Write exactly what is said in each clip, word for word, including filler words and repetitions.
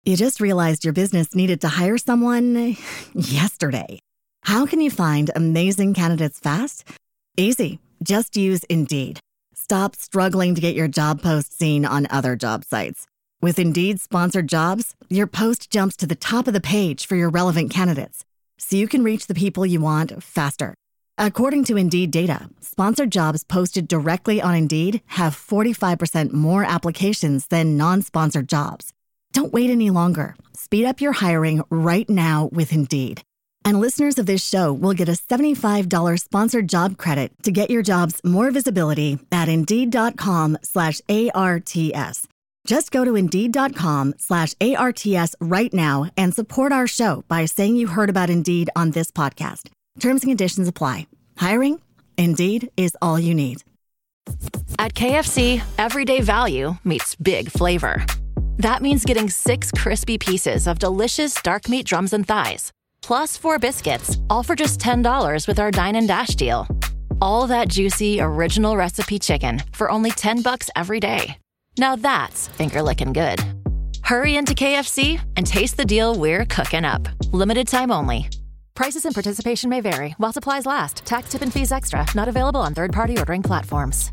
You just realized your business needed to hire someone yesterday. How can you find amazing candidates fast? Easy. Just use Indeed. Stop struggling to get your job post seen on other job sites. With Indeed sponsored jobs, your post jumps to the top of the page for your relevant candidates, so you can reach the people you want faster. According to Indeed data, sponsored jobs posted directly on Indeed have forty-five percent more applications than non-sponsored jobs. Don't wait any longer. Speed up your hiring right now with Indeed. And listeners of this show will get a seventy-five dollars sponsored job credit to get your jobs more visibility at Indeed.com slash ARTS. Just go to Indeed.com slash ARTS right now and support our show by saying you heard about Indeed on this podcast. Terms and conditions apply. Hiring? Indeed is all you need. At K F C, everyday value meets big flavor. That means getting six crispy pieces of delicious dark meat drums and thighs, plus four biscuits, all for just ten dollars with our Dine and Dash deal. All that juicy, original recipe chicken for only ten bucks every day. Now that's finger-licking good. Hurry into K F C and taste the deal we're cooking up. Limited time only. Prices and participation may vary while supplies last. Tax, tip, and fees extra. Not available on third-party ordering platforms.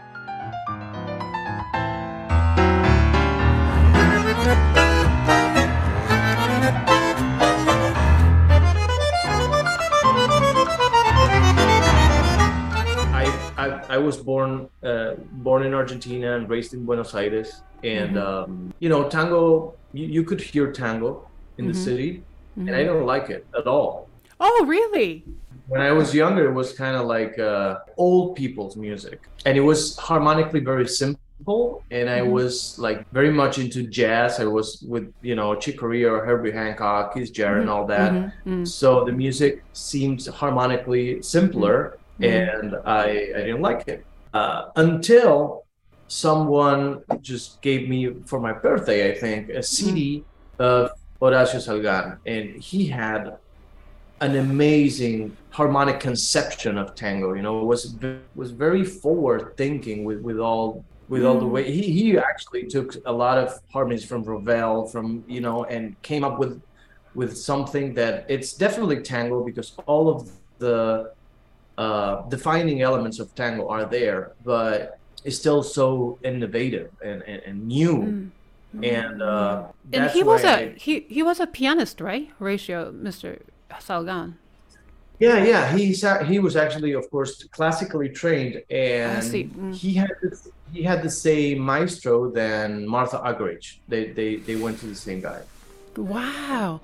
I, I was born uh, born in Argentina and raised in Buenos Aires, and mm-hmm. um, you know, tango. You, you could hear tango in mm-hmm. the city, mm-hmm. and I don't like it at all. Oh, really? When I was younger, it was kind of like uh, old people's music, and it was harmonically very simple. And I mm-hmm. was like very much into jazz. I was with you know Chick Corea or Herbie Hancock, Keith Jarrett, mm-hmm. and all that. Mm-hmm. So the music seems harmonically simpler. Mm-hmm. And I, I didn't like it uh, until someone just gave me for my birthday, I think, a C D mm. of Horacio Salgán, and he had an amazing harmonic conception of tango. You know, it was was very forward thinking with, with all with mm. all the way he he actually took a lot of harmonies from Ravel, from you know, and came up with with something that it's definitely tango because all of the Uh, defining elements of tango are there, but it's still so innovative and, and, and new. Mm. And uh, and that's he was a I, he he was a pianist, right, Horacio, Mister Salgán? Yeah, yeah. He's he was actually, of course, classically trained, and mm. he had this, he had the same maestro than Martha Argerich. They they they went to the same guy. Wow.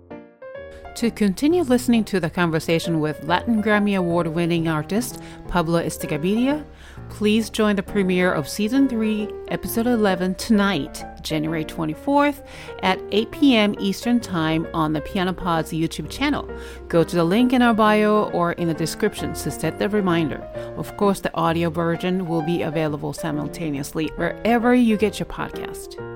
To continue listening to the conversation with Latin Grammy Award-winning artist Pablo Estigarribia, please join the premiere of Season three, Episode eleven tonight, January twenty-fourth at eight p.m. Eastern Time on the Piano Pod's YouTube channel. Go to the link in our bio or in the description to set the reminder. Of course, the audio version will be available simultaneously wherever you get your podcast.